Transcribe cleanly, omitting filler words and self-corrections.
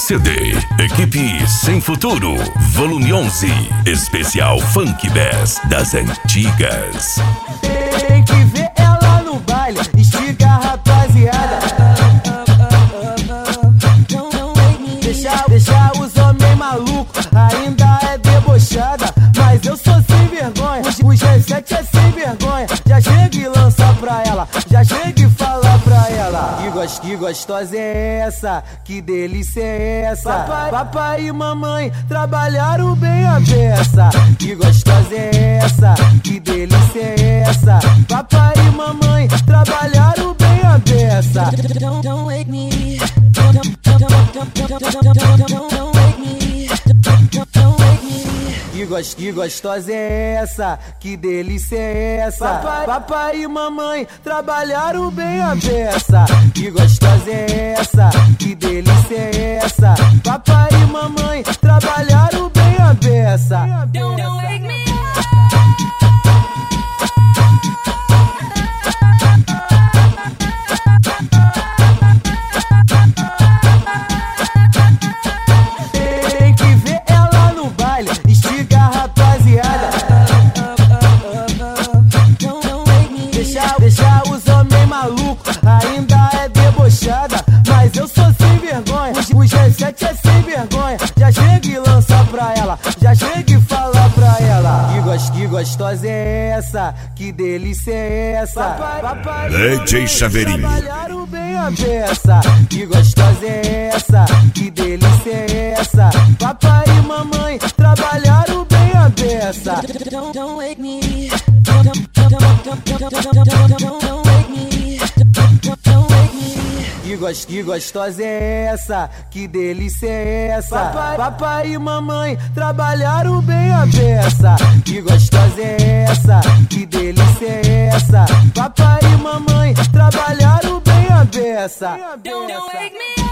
CD, Equipe Sem Futuro, volume 11, especial Funk Bass das antigas. Tem que ver ela no baile, estiga a rapaziada. Deixa os homens malucos, ainda é debochada. Mas eu sou sem vergonha, o G7 é sem vergonha. Já chega e lança pra ela, já chega e fala pra ela. Que gostosa é essa, que delícia é essa. Papai e mamãe trabalharam bem a beça. Que gostosa é essa, que delícia é essa. Papai e mamãe trabalharam bem a beça. Don't wake me. Don't wake me. Don't wake me. Que gostosa é essa, que delícia é essa. Papai e mamãe trabalharam bem a beça. Que gostosa é essa, que delícia é essa. Papai e mamãe trabalharam bem a beça. Don't wake me. Tem que ver ela no baile, estiga a rapaziada. Deixa os homens malucos, ainda é debochada. Mas eu sou sem vergonha, o G7 é sem vergonha. Já chega e lança pra ela, já chega e fala pra ela. Que gostosa é essa, que delícia é essa. Papai DJ Chaveirinho. Trabalharam bem a beça. Que gostosa é essa, que delícia é essa. Papai e mamãe trabalharam bem a beça. Don't wake me. Don't wake me. Don't wake me. Que gostosa é essa, que delícia é essa. Papai e mamãe trabalharam bem a beça. Que gostosa é essa, que delícia é essa. Papai e mamãe trabalharam bem a beça. Don't wake me.